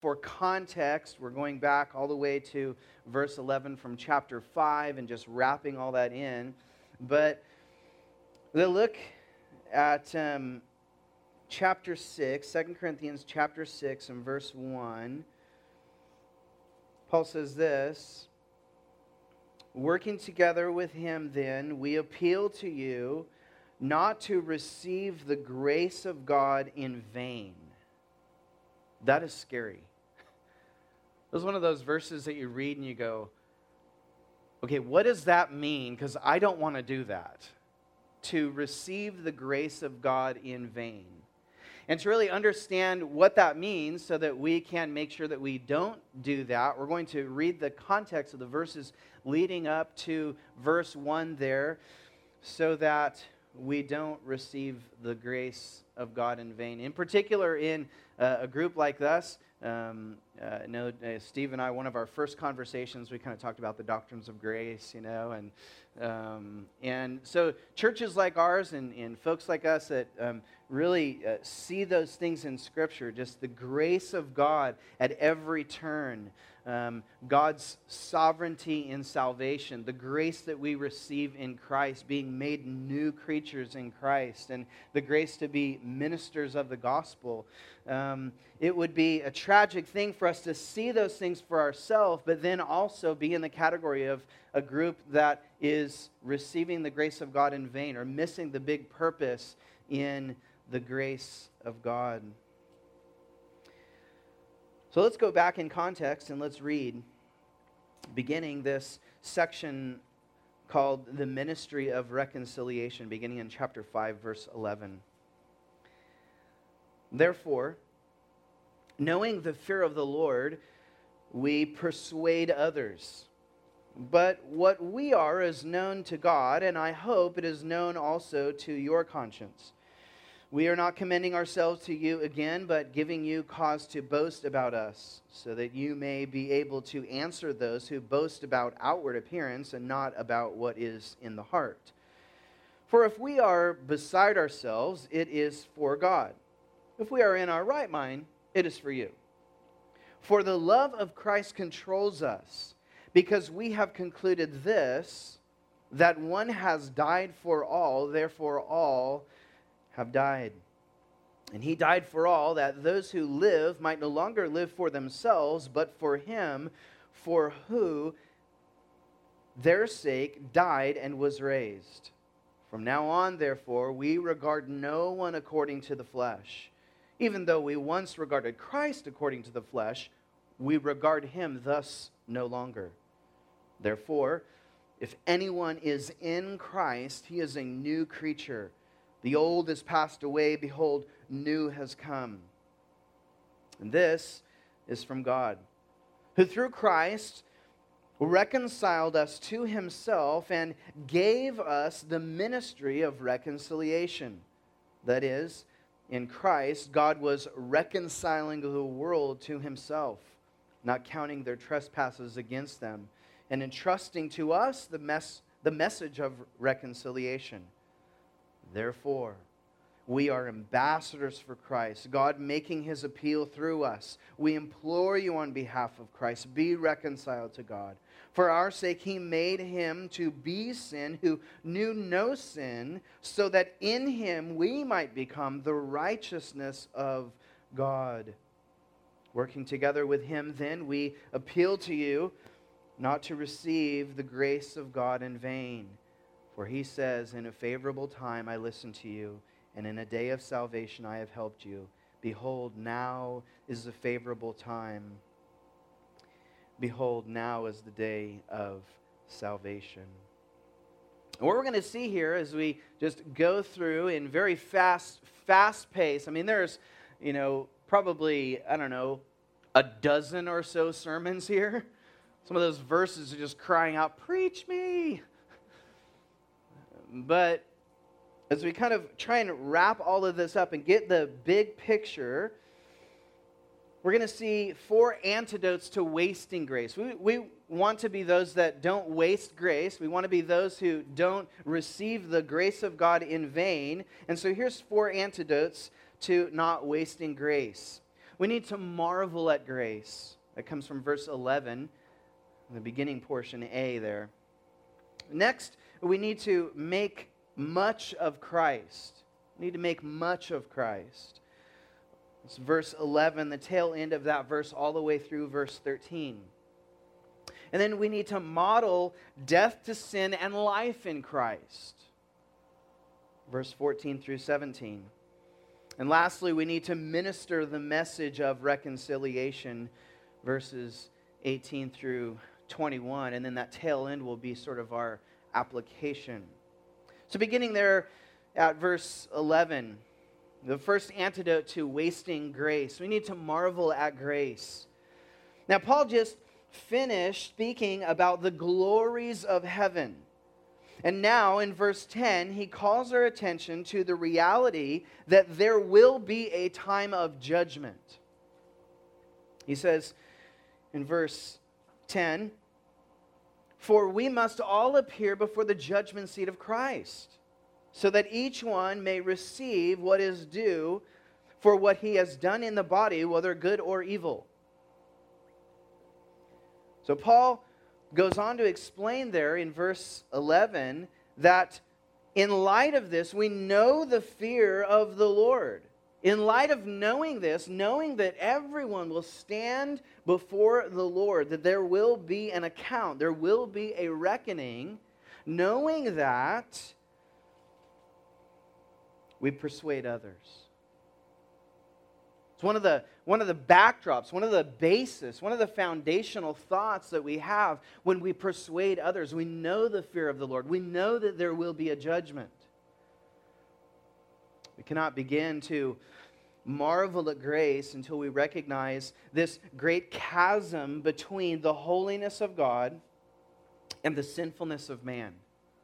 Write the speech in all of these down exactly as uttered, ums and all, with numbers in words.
For context, we're going back all the way to verse eleven from chapter five and just wrapping all that in. But the look at um, chapter six, Second Corinthians chapter six and verse one. Paul says this, "Working together with him then, we appeal to you not to receive the grace of God in vain." That is scary. It was one of those verses that you read and you go, okay, what does that mean? Because I don't want to do that. To receive the grace of God in vain. And to really understand what that means so that we can make sure that we don't do that, we're going to read the context of the verses leading up to verse one there so that we don't receive the grace of God in vain. In particular, in uh, a group like us, Um, uh, no, uh, Steve and I, one of our first conversations, we kind of talked about the doctrines of grace, you know, and um, and so churches like ours and, and folks like us that um, really uh, see those things in Scripture, just the grace of God at every turn, um, God's sovereignty in salvation, the grace that we receive in Christ, being made new creatures in Christ, and the grace to be ministers of the gospel. Um, it would be a tragic thing for us to see those things for ourselves, but then also be in the category of a group that is receiving the grace of God in vain or missing the big purpose in the grace of God. So let's go back in context and let's read, beginning this section called the Ministry of Reconciliation, beginning in chapter five, verse eleven. "Therefore, knowing the fear of the Lord, we persuade others. But what we are is known to God, and I hope it is known also to your conscience. We are not commending ourselves to you again, but giving you cause to boast about us, so that you may be able to answer those who boast about outward appearance and not about what is in the heart. For if we are beside ourselves, it is for God. If we are in our right mind, it is for you. For the love of Christ controls us, because we have concluded this, that one has died for all, therefore all have died. And he died for all, that those who live might no longer live for themselves, but for him, for who their sake died and was raised. From now on, therefore, we regard no one according to the flesh. Even though we once regarded Christ according to the flesh, we regard him thus no longer. Therefore, if anyone is in Christ, he is a new creature. The old has passed away, behold, new has come. And this is from God, who through Christ reconciled us to himself and gave us the ministry of reconciliation. That is, in Christ, God was reconciling the world to himself, not counting their trespasses against them, and entrusting to us the, mes- the message of reconciliation. Therefore, we are ambassadors for Christ, God making his appeal through us. We implore you on behalf of Christ, be reconciled to God. For our sake, he made him to be sin who knew no sin, so that in him we might become the righteousness of God. Working together with him, then, we appeal to you not to receive the grace of God in vain. For he says, in a favorable time I listened to you, and in a day of salvation I have helped you. Behold, now is the favorable time. Behold, now is the day of salvation. And what we're going to see here as we just go through in very fast, fast pace. I mean, there's, you know, probably, I don't know, a dozen or so sermons here. Some of those verses are just crying out, preach me. But as we kind of try and wrap all of this up and get the big picture, we're going to see four antidotes to wasting grace. We, we want to be those that don't waste grace. We want to be those who don't receive the grace of God in vain. And so here's four antidotes to not wasting grace. we need to marvel at grace. That comes from verse eleven, the beginning portion A there. Next, we need to make much of Christ. We need to make much of Christ. It's verse eleven, the tail end of that verse, all the way through verse thirteen. And then we need to model death to sin and life in Christ. Verse fourteen through seventeen. And lastly, we need to minister the message of reconciliation. Verses eighteen through twenty-one. And then that tail end will be sort of our application. So beginning there at verse eleven, the first antidote to wasting grace. We need to marvel at grace. Now, Paul just finished speaking about the glories of heaven. And now in verse ten, he calls our attention to the reality that there will be a time of judgment. He says in verse ten, "For we must all appear before the judgment seat of Christ, so that each one may receive what is due for what he has done in the body, whether good or evil." So Paul goes on to explain there in verse eleven that in light of this, we know the fear of the Lord. In light of knowing this, knowing that everyone will stand before the Lord, that there will be an account, there will be a reckoning, knowing that, we persuade others. It's one of the one of the backdrops, one of the basis, one of the foundational thoughts that we have when we persuade others. We know the fear of the Lord. We know that there will be a judgment. We cannot begin to marvel at grace until we recognize this great chasm between the holiness of God and the sinfulness of man.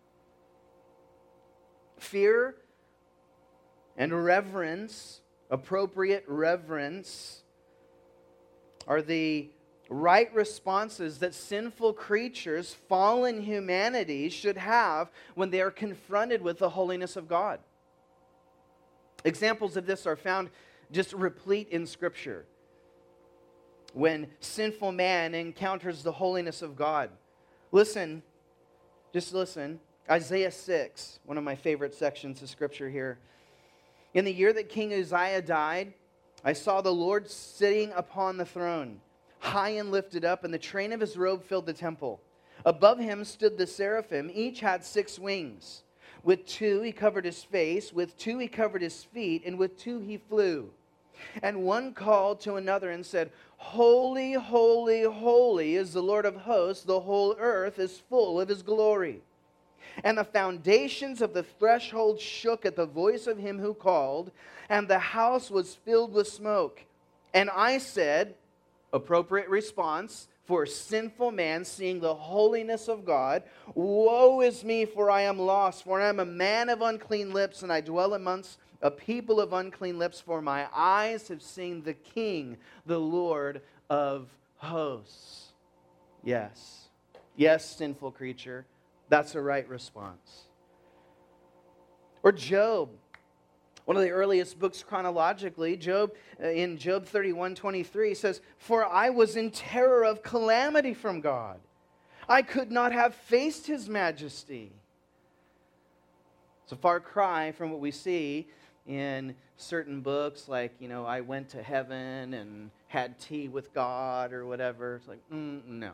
Fear and reverence, appropriate reverence, are the right responses that sinful creatures, fallen humanity, should have when they are confronted with the holiness of God. Examples of this are found just replete in Scripture. When sinful man encounters the holiness of God. Listen, just listen. Isaiah six, one of my favorite sections of Scripture here. "In the year that King Uzziah died, I saw the Lord sitting upon the throne, high and lifted up, and the train of his robe filled the temple. Above him stood the seraphim. Each had six wings. With two he covered his face, with two he covered his feet, and with two he flew. And one called to another and said, 'Holy, holy, holy is the Lord of hosts. The whole earth is full of his glory.' And the foundations of the threshold shook at the voice of him who called, and the house was filled with smoke. And I said," appropriate response for sinful man seeing the holiness of God, "Woe is me, for I am lost, for I am a man of unclean lips, and I dwell amongst a people of unclean lips, for my eyes have seen the King, the Lord of hosts." Yes. Yes, sinful creature. That's a right response. Or Job. One of the earliest books chronologically, Job, uh, in Job thirty-one twenty-three says, "For I was in terror of calamity from God. I could not have faced his majesty." It's a far cry from what we see in certain books like, you know, I went to heaven and had tea with God or whatever. It's like, mm, no.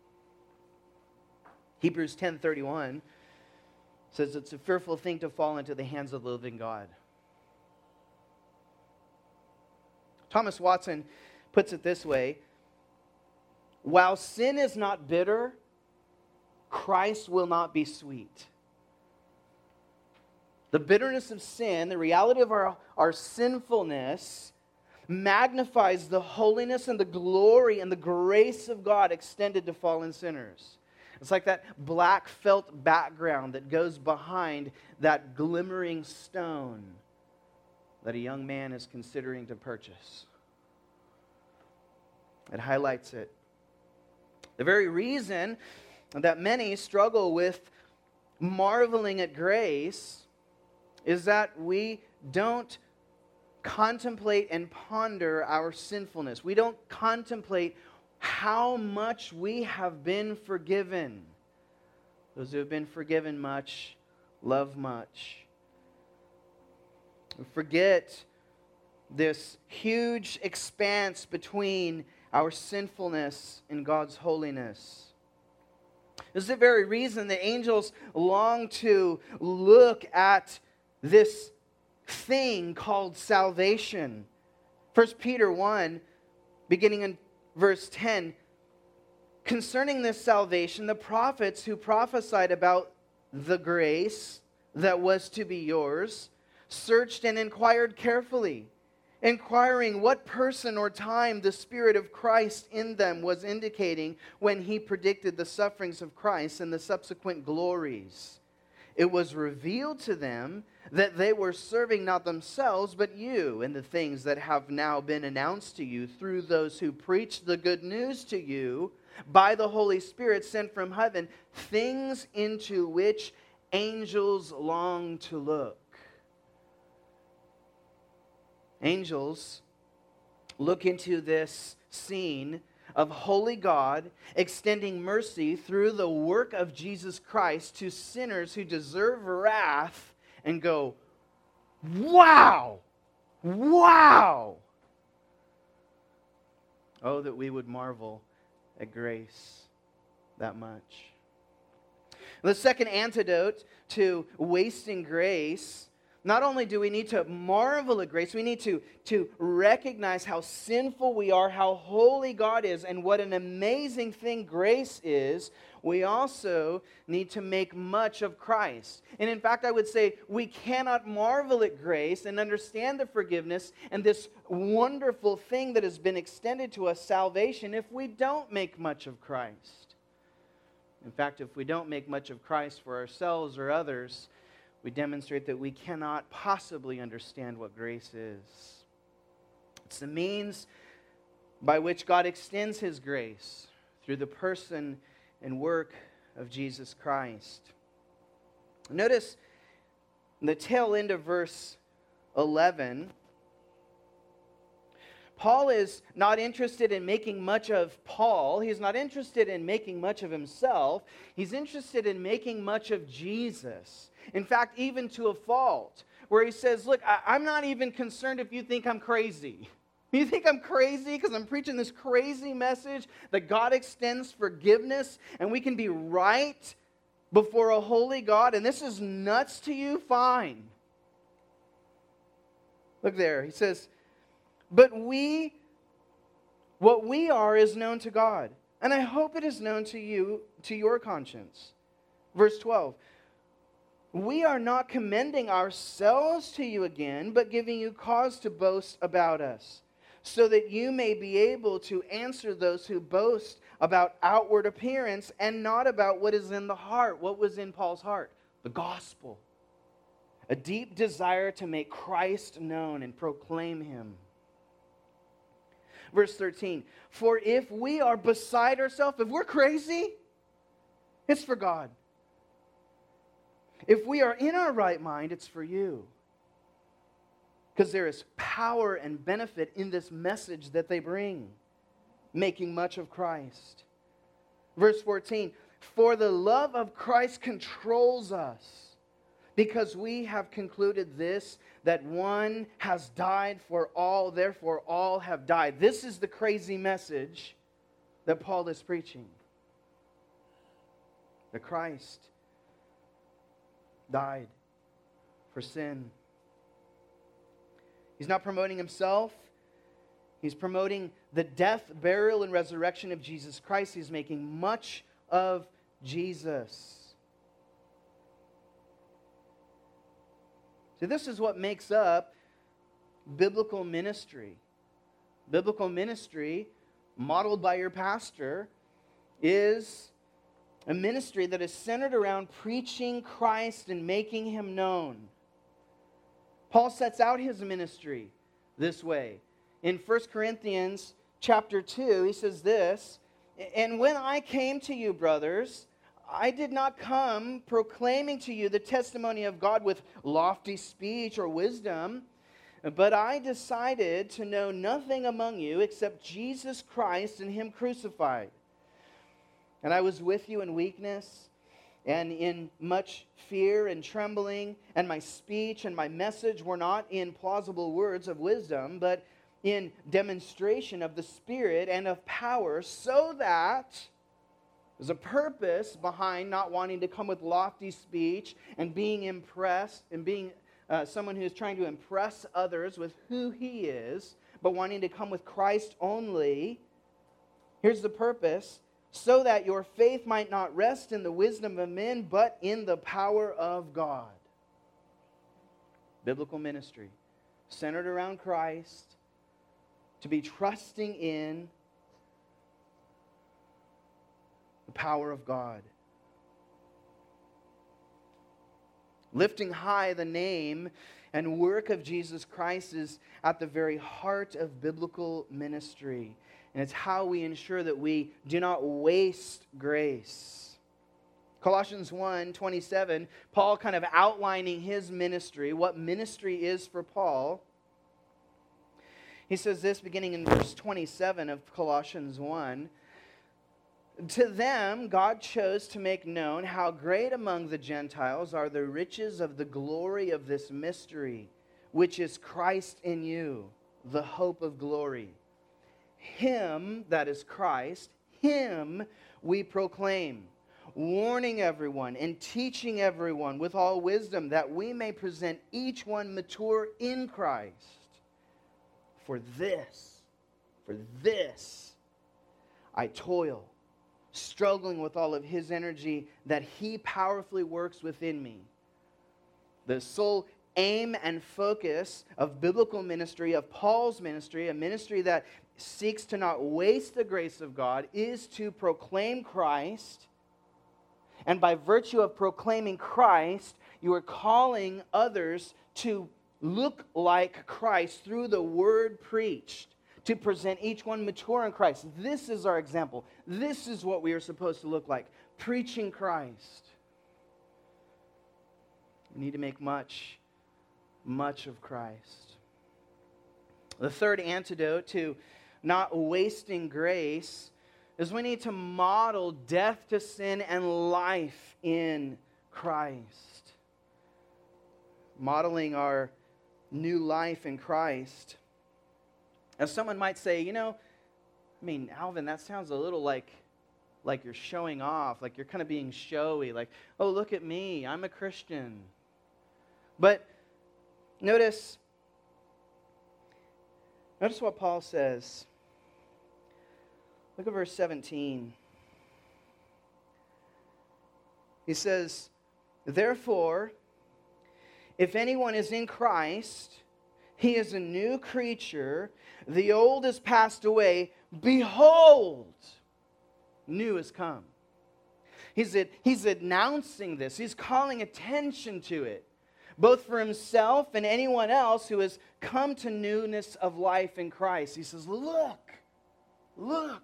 Hebrews ten thirty-one says it's a fearful thing to fall into the hands of the living God. Thomas Watson puts it this way: "While sin is not bitter, Christ will not be sweet." The bitterness of sin, the reality of our, our sinfulness, magnifies the holiness and the glory and the grace of God extended to fallen sinners. It's like that black felt background that goes behind that glimmering stone that a young man is considering to purchase. It highlights it. The very reason that many struggle with marveling at grace is that we don't contemplate and ponder our sinfulness. We don't contemplate how much we have been forgiven. Those who have been forgiven much, love much. We forget this huge expanse between our sinfulness and God's holiness. This is the very reason the angels long to look at this thing called salvation. First Peter one, beginning in verse ten, concerning this salvation, the prophets who prophesied about the grace that was to be yours searched and inquired carefully, inquiring what person or time the Spirit of Christ in them was indicating when he predicted the sufferings of Christ and the subsequent glories. It was revealed to them that they were serving not themselves but you in the things that have now been announced to you through those who preach the good news to you by the Holy Spirit sent from heaven, things into which angels long to look. Angels look into this scene of holy God extending mercy through the work of Jesus Christ to sinners who deserve wrath and go, wow, wow. Oh, that we would marvel at grace that much. The second antidote to wasting grace, not only do we need to marvel at grace, we need to, to recognize how sinful we are, how holy God is, and what an amazing thing grace is. We also need to make much of Christ. And in fact, I would say we cannot marvel at grace and understand the forgiveness and this wonderful thing that has been extended to us, salvation, if we don't make much of Christ. In fact, if we don't make much of Christ for ourselves or others, we demonstrate that we cannot possibly understand what grace is. It's the means by which God extends His grace through the person and work of Jesus Christ. Notice the tail end of verse eleven. Paul is not interested in making much of Paul. He's not interested in making much of himself. He's interested in making much of Jesus. In fact, even to a fault, where he says, look, I, I'm not even concerned if you think I'm crazy. You think I'm crazy because I'm preaching this crazy message that God extends forgiveness and we can be right before a holy God, and this is nuts to you? Fine. Look there. He says, but we, what we are is known to God, and I hope it is known to you, to your conscience. Verse twelve. We are not commending ourselves to you again, but giving you cause to boast about us, so that you may be able to answer those who boast about outward appearance and not about what is in the heart. What was in Paul's heart? The gospel. A deep desire to make Christ known and proclaim Him. Verse thirteen, for if we are beside ourselves, if we're crazy, it's for God. If we are in our right mind, it's for you. Because there is power and benefit in this message that they bring, making much of Christ. Verse fourteen, for the love of Christ controls us, because we have concluded this, that one has died for all, therefore all have died. This is the crazy message that Paul is preaching. That Christ died for sin. He's not promoting himself. He's promoting the death, burial, and resurrection of Jesus Christ. He's making much of Jesus. So this is what makes up biblical ministry. Biblical ministry, modeled by your pastor, is a ministry that is centered around preaching Christ and making Him known. Paul sets out his ministry this way. In First Corinthians chapter two, he says this, and when I came to you, brothers, I did not come proclaiming to you the testimony of God with lofty speech or wisdom, But I decided to know nothing among you except Jesus Christ and Him crucified. And I was with you in weakness and in much fear and trembling, and my speech and my message were not in plausible words of wisdom, but in demonstration of the Spirit and of power, so that there's a purpose behind not wanting to come with lofty speech and being impressed and being uh, someone who is trying to impress others with who He is, but wanting to come with Christ only. Here's the purpose: so that your faith might not rest in the wisdom of men, but in the power of God. Biblical ministry centered around Christ, to be trusting in the power of God. Lifting high the name and work of Jesus Christ is at the very heart of biblical ministry. And it's how we ensure that we do not waste grace. Colossians one twenty-seven, Paul kind of outlining his ministry, what ministry is for Paul. He says this beginning in verse twenty-seven of Colossians one. To them, God chose to make known how great among the Gentiles are the riches of the glory of this mystery, which is Christ in you, the hope of glory. Him, that is Christ, Him we proclaim, warning everyone and teaching everyone with all wisdom, that we may present each one mature in Christ. For this, for this, I toil, struggling with all of His energy that He powerfully works within me. The sole aim and focus of biblical ministry, of Paul's ministry, a ministry that seeks to not waste the grace of God, is to proclaim Christ. And by virtue of proclaiming Christ, you are calling others to look like Christ through the word preached, to present each one mature in Christ. This is our example. This is what we are supposed to look like, preaching Christ. We need to make much, much of Christ. The third antidote to not wasting grace is we need to model death to sin and life in Christ. Modeling our new life in Christ. As someone might say, you know, I mean, Alvin, that sounds a little like, like you're showing off, like you're kind of being showy, like, oh, look at me, I'm a Christian. But notice, notice what Paul says. Look at verse seventeen. He says, therefore, if anyone is in Christ, he is a new creature. The old has passed away. Behold, new has come. He's, he's announcing this. He's calling attention to it, both for himself and anyone else who has come to newness of life in Christ. He says, look, look.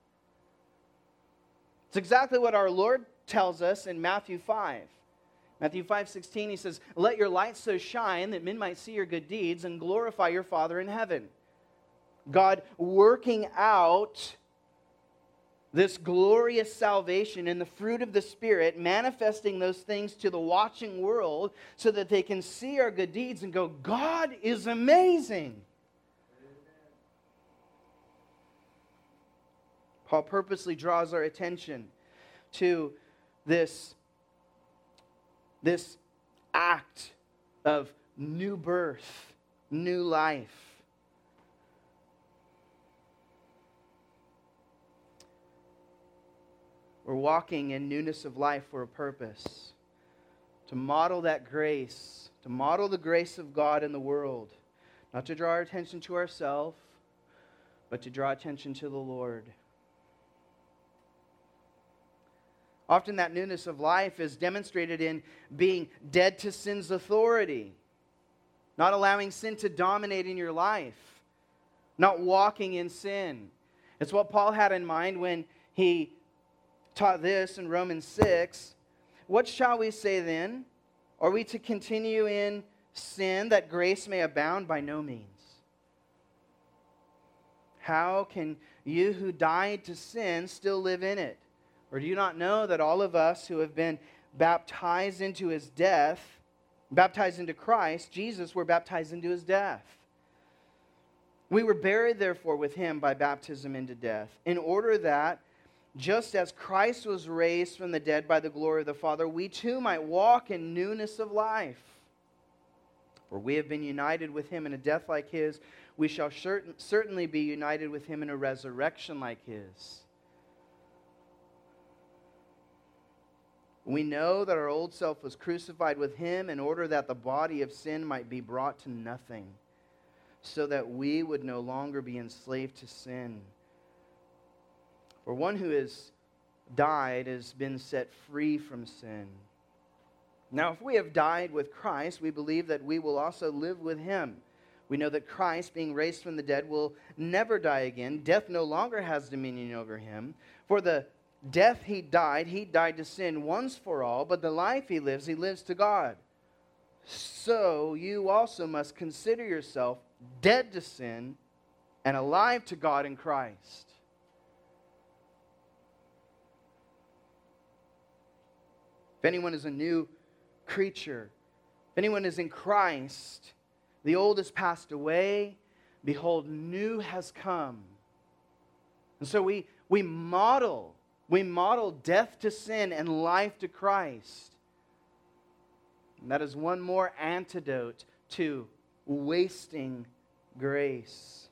It's exactly what our Lord tells us in Matthew five. Matthew five sixteen, He says, let your light so shine that men might see your good deeds and glorify your Father in heaven. God working out this glorious salvation in the fruit of the Spirit, manifesting those things to the watching world so that they can see our good deeds and go, God is amazing. Paul purposely draws our attention to this, this act of new birth, new life. We're walking in newness of life for a purpose. To model that grace, to model the grace of God in the world. Not to draw our attention to ourselves, but to draw attention to the Lord. Often that newness of life is demonstrated in being dead to sin's authority. Not allowing sin to dominate in your life. Not walking in sin. It's what Paul had in mind when he taught this in Romans six. What shall we say then? Are we to continue in sin that grace may abound? By no means. How can you who died to sin still live in it? Or do you not know that all of us who have been baptized into his death, baptized into Christ, Jesus, were baptized into his death? We were buried, therefore, with him by baptism into death, in order that, just as Christ was raised from the dead by the glory of the Father, we too might walk in newness of life. For we have been united with him in a death like his, we shall certain, certainly be united with him in a resurrection like his. We know that our old self was crucified with him in order that the body of sin might be brought to nothing, so that we would no longer be enslaved to sin. For one who has died has been set free from sin. Now, if we have died with Christ, we believe that we will also live with him. We know that Christ, being raised from the dead, will never die again. Death no longer has dominion over him. For the death he died, he died to sin once for all, but the life he lives, he lives to God. So you also must consider yourself dead to sin and alive to God in Christ. If anyone is a new creature, if anyone is in Christ, the old has passed away, behold, new has come. And so we, we model, we model death to sin and life to Christ. And that is one more antidote to wasting grace.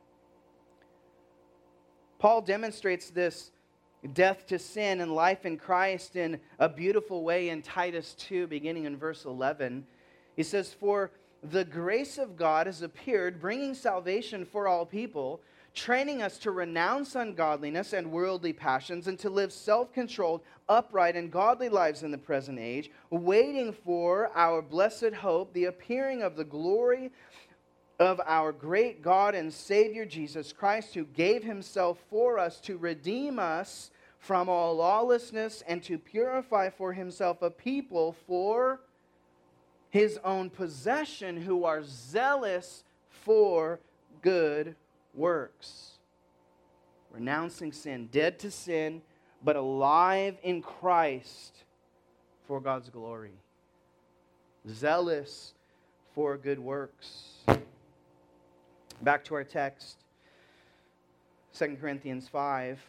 Paul demonstrates this death to sin and life in Christ in a beautiful way in Titus two, beginning in verse eleven. He says, "For the grace of God has appeared, bringing salvation for all people, training us to renounce ungodliness and worldly passions, and to live self-controlled, upright, and godly lives in the present age, waiting for our blessed hope, the appearing of the glory of our great God and Savior Jesus Christ, who gave himself for us to redeem us from all lawlessness and to purify for himself a people for his own possession, who are zealous for good works." Renouncing sin, dead to sin, but alive in Christ for God's glory. Zealous for good works. Back to our text, Second Corinthians five.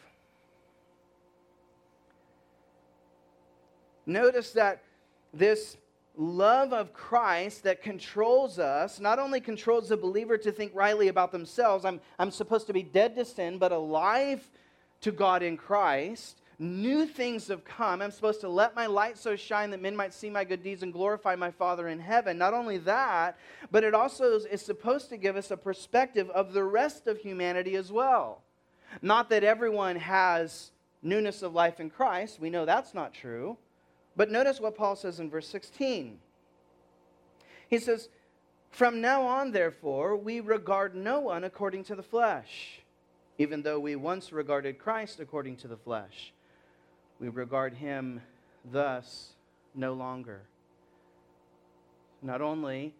Notice that this love of Christ that controls us, not only controls the believer to think rightly about themselves, I'm, I'm supposed to be dead to sin, but alive to God in Christ. New things have come. I'm supposed to let my light so shine that men might see my good deeds and glorify my Father in heaven. Not only that, but it also is, is supposed to give us a perspective of the rest of humanity as well. Not that everyone has newness of life in Christ. We know that's not true. But notice what Paul says in verse sixteen. He says, "From now on, therefore, we regard no one according to the flesh, even though we once regarded Christ according to the flesh. We regard him thus no longer." Not only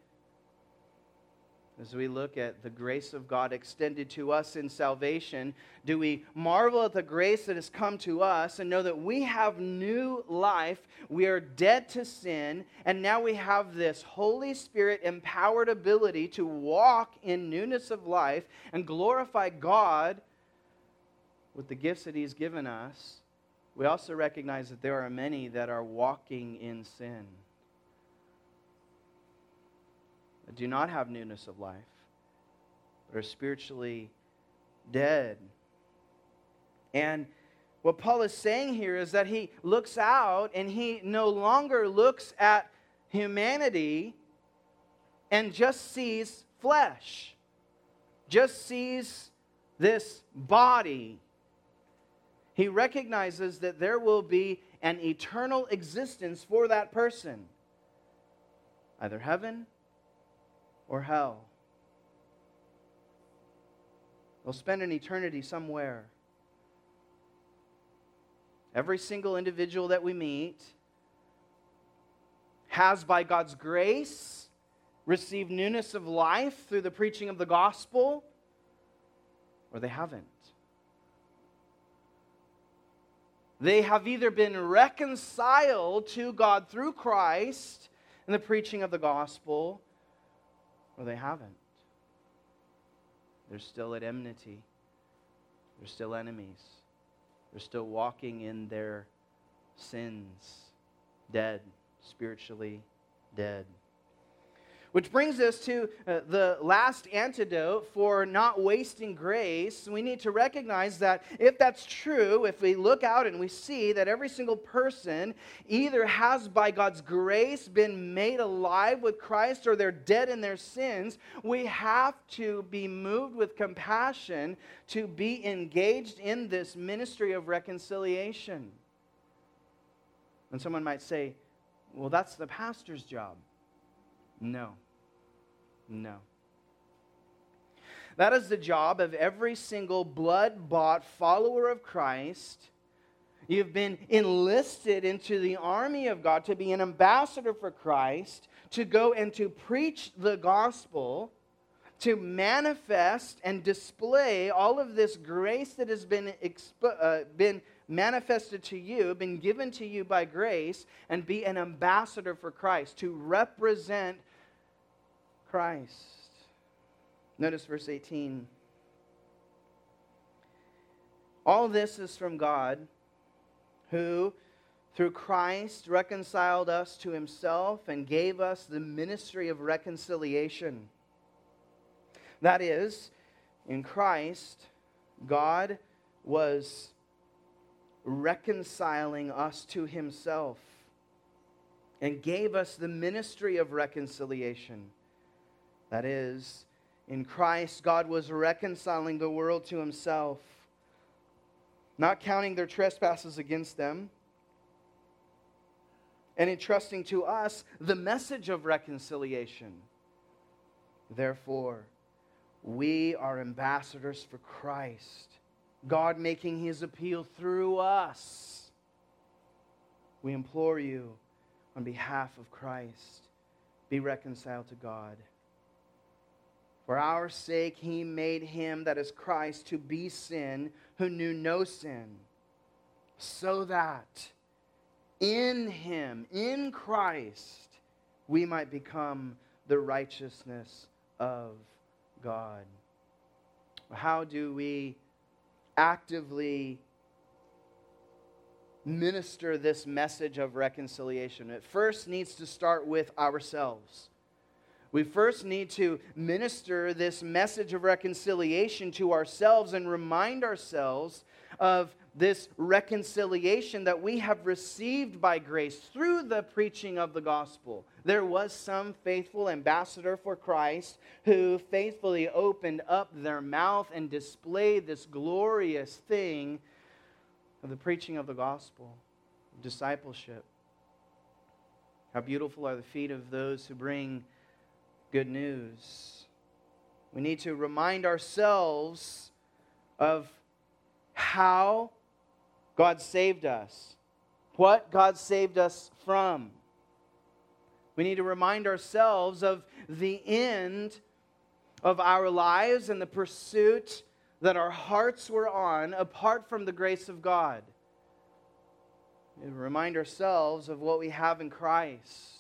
as we look at the grace of God extended to us in salvation, do we marvel at the grace that has come to us and know that we have new life, we are dead to sin, and now we have this Holy Spirit empowered ability to walk in newness of life and glorify God with the gifts that he's given us. We also recognize that there are many that are walking in sin, that do not have newness of life, but are spiritually dead. And what Paul is saying here is that he looks out and he no longer looks at humanity and just sees flesh, just sees this body. He recognizes that there will be an eternal existence for that person, either heaven or hell. They'll spend an eternity somewhere. Every single individual that we meet has, by God's grace, received newness of life through the preaching of the gospel, or they haven't. They have either been reconciled to God through Christ in the preaching of the gospel, or they haven't. They're still at enmity. They're still enemies. They're still walking in their sins, dead, spiritually dead. Which brings us to uh, the last antidote for not wasting grace. We need to recognize that if that's true, if we look out and we see that every single person either has by God's grace been made alive with Christ or they're dead in their sins, we have to be moved with compassion to be engaged in this ministry of reconciliation. And someone might say, well, that's the pastor's job. No. No. That is the job of every single blood-bought follower of Christ. You've been enlisted into the army of God to be an ambassador for Christ, to go and to preach the gospel, to manifest and display all of this grace that has been, expo- uh, been manifested to you, been given to you by grace, and be an ambassador for Christ, to represent Christ. Notice verse eighteen. All this is from God, who through Christ reconciled us to himself and gave us the ministry of reconciliation. That is, in Christ, God was reconciling us to himself and gave us the ministry of reconciliation. That is, in Christ, God was reconciling the world to himself, not counting their trespasses against them, and entrusting to us the message of reconciliation. Therefore, we are ambassadors for Christ, God making his appeal through us. We implore you on behalf of Christ, be reconciled to God. For our sake he made him, that is Christ, to be sin who knew no sin, so that in him, in Christ, we might become the righteousness of God. How do we actively minister this message of reconciliation? It first needs to start with ourselves. We first need to minister this message of reconciliation to ourselves and remind ourselves of this reconciliation that we have received by grace through the preaching of the gospel. There was some faithful ambassador for Christ who faithfully opened up their mouth and displayed this glorious thing of the preaching of the gospel, discipleship. How beautiful are the feet of those who bring good news. We need to remind ourselves of how God saved us, what God saved us from. We need to remind ourselves of the end of our lives and the pursuit that our hearts were on apart from the grace of God. We need to remind ourselves of what we have in Christ.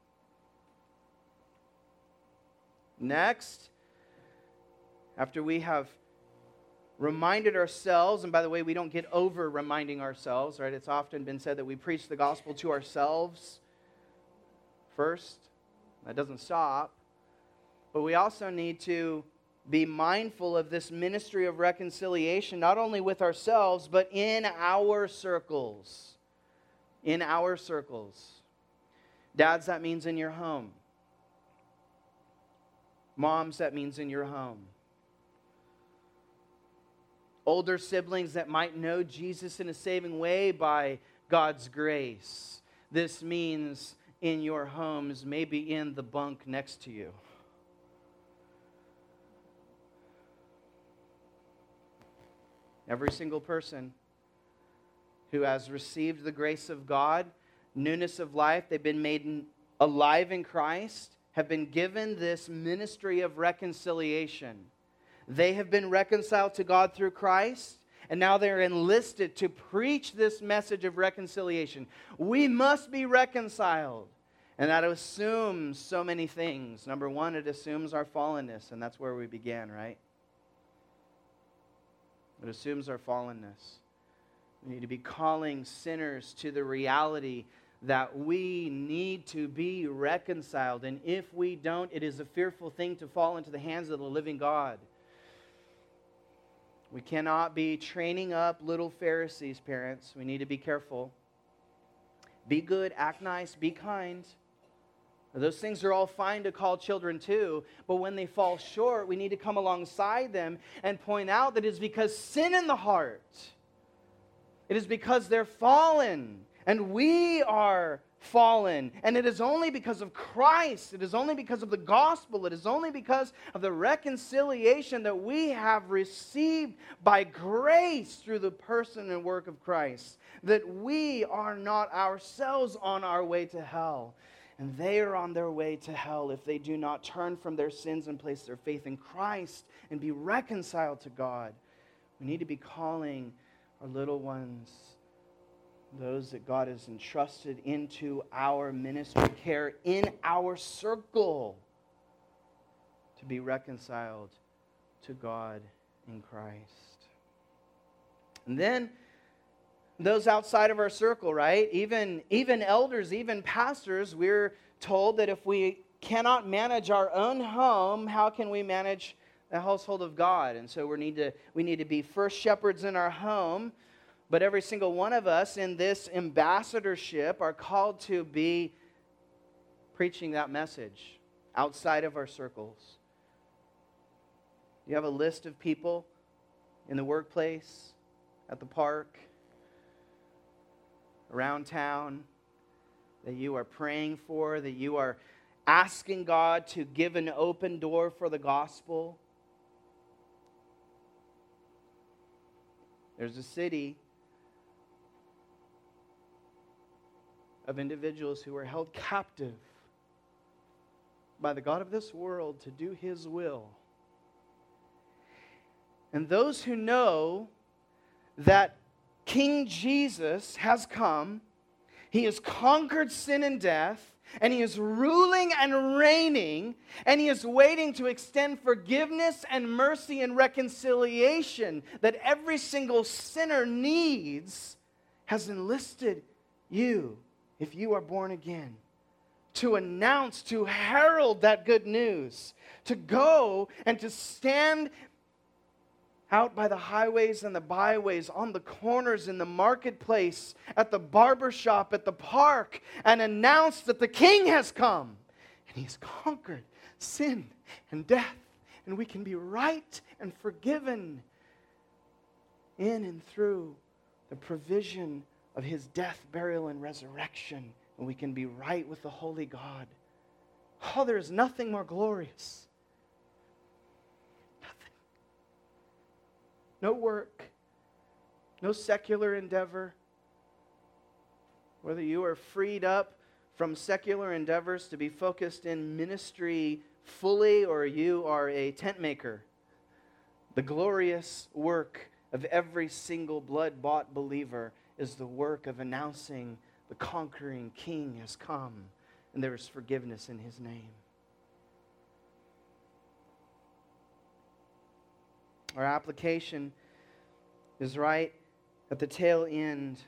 Next, after we have reminded ourselves, and by the way, we don't get over reminding ourselves, right? It's often been said that we preach the gospel to ourselves first. That doesn't stop. But we also need to be mindful of this ministry of reconciliation, not only with ourselves, but in our circles. In our circles. Dads, that means in your home. Moms, that means in your home. Older siblings that might know Jesus in a saving way by God's grace. This means in your homes, maybe in the bunk next to you. Every single person who has received the grace of God, newness of life, they've been made alive in Christ, have been given this ministry of reconciliation. They have been reconciled to God through Christ, and now they're enlisted to preach this message of reconciliation. We must be reconciled. And that assumes so many things. Number one, it assumes our fallenness, and that's where we began, right? It assumes our fallenness. We need to be calling sinners to the reality that we need to be reconciled. And if we don't, it is a fearful thing to fall into the hands of the living God. We cannot be training up little Pharisees, parents. We need to be careful. Be good, act nice, be kind. Those things are all fine to call children to, but when they fall short, we need to come alongside them and point out that it is because sin in the heart. It is because they're fallen, and we are fallen. And it is only because of Christ. It is only because of the gospel. It is only because of the reconciliation that we have received by grace through the person and work of Christ, that we are not ourselves on our way to hell. And they are on their way to hell if they do not turn from their sins and place their faith in Christ and be reconciled to God. We need to be calling our little ones, those that God has entrusted into our ministry care in our circle, to be reconciled to God in Christ. And then those outside of our circle, right? Even, even elders, even pastors, we're told that if we cannot manage our own home, how can we manage the household of God? And so we need to, we need to be first shepherds in our home, but every single one of us in this ambassadorship are called to be preaching that message outside of our circles. You have a list of people in the workplace, at the park, around town, that you are praying for, that you are asking God to give an open door for the gospel. There's a city of individuals who are held captive by the God of this world to do His will. And those who know that King Jesus has come, He has conquered sin and death, and He is ruling and reigning, and He is waiting to extend forgiveness and mercy and reconciliation that every single sinner needs, has enlisted you, if you are born again, to announce, to herald that good news, to go and to stand out by the highways and the byways, on the corners, in the marketplace, at the barber shop, at the park, and announce that the King has come. And He's conquered sin and death. And we can be right and forgiven in and through the provision of His death, burial, and resurrection. And we can be right with the holy God. Oh, there is nothing more glorious. No work, no secular endeavor. Whether you are freed up from secular endeavors to be focused in ministry fully, or you are a tent maker, the glorious work of every single blood-bought believer is the work of announcing the conquering King has come, and there is forgiveness in His name. Our application is right at the tail end.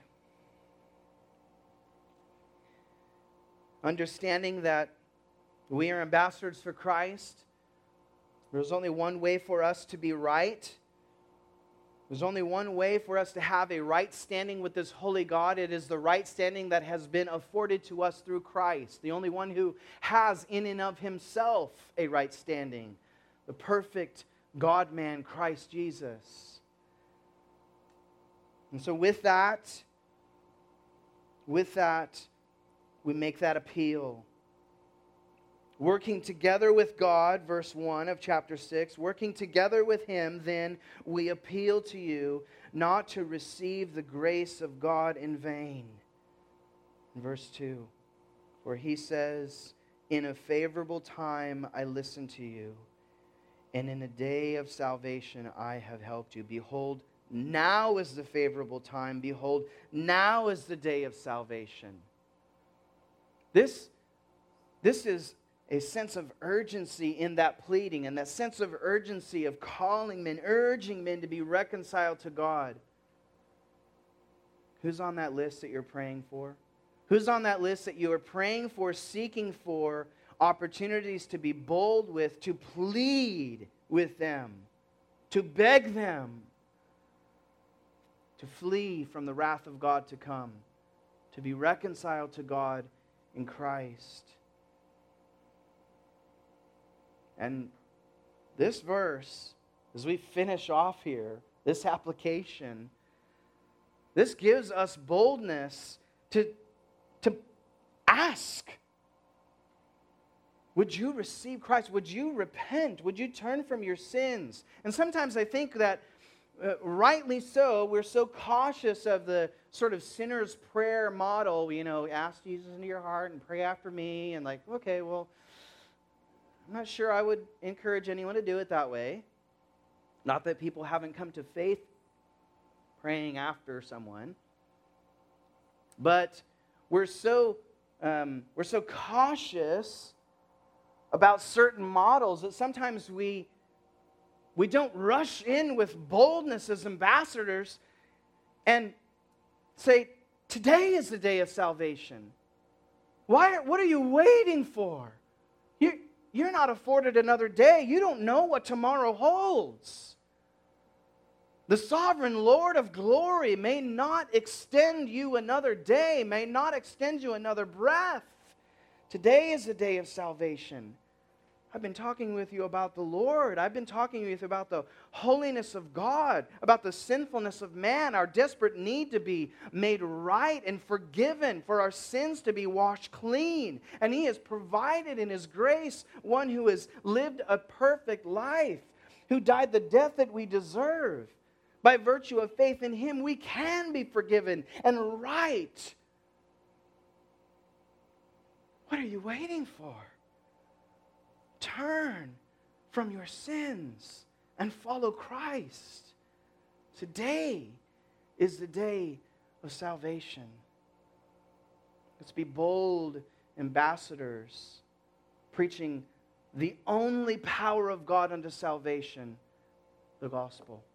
Understanding that we are ambassadors for Christ. There's only one way for us to be right. There's only one way for us to have a right standing with this holy God. It is the right standing that has been afforded to us through Christ, the only one who has in and of Himself a right standing, the perfect God-man, Christ Jesus. And so with that, with that, we make that appeal. Working together with God, verse one of chapter six, working together with Him, then we appeal to you not to receive the grace of God in vain. In verse two, for He says, in a favorable time I listened to you, and in a day of salvation I have helped you. Behold, now is the favorable time. Behold, now is the day of salvation. This, this is a sense of urgency in that pleading, and that sense of urgency of calling men, urging men to be reconciled to God. Who's on that list that you're praying for? Who's on that list that you are praying for, seeking for opportunities to be bold with, to plead with them, to beg them to flee from the wrath of God to come, to be reconciled to God in Christ? And this verse, as we finish off here, this application, this gives us boldness to, to ask, would you receive Christ? Would you repent? Would you turn from your sins? And sometimes I think that, uh, rightly so, we're so cautious of the sort of sinner's prayer model. You know, ask Jesus into your heart and pray after me. And like, okay, well, I'm not sure I would encourage anyone to do it that way. Not that people haven't come to faith praying after someone. But we're so um, we're so cautious about certain models that sometimes we we don't rush in with boldness as ambassadors and say, today is the day of salvation. Why? What are you waiting for? You, you're not afforded another day. You don't know what tomorrow holds. The sovereign Lord of glory may not extend you another day, may not extend you another breath. Today is the day of salvation. I've been talking with you about the Lord. I've been talking with you about the holiness of God, about the sinfulness of man, our desperate need to be made right and forgiven, for our sins to be washed clean. And He has provided in His grace one who has lived a perfect life, who died the death that we deserve. By virtue of faith in Him, we can be forgiven and right. What are you waiting for? Turn from your sins and follow Christ. Today is the day of salvation. Let's be bold ambassadors, preaching the only power of God unto salvation, the gospel.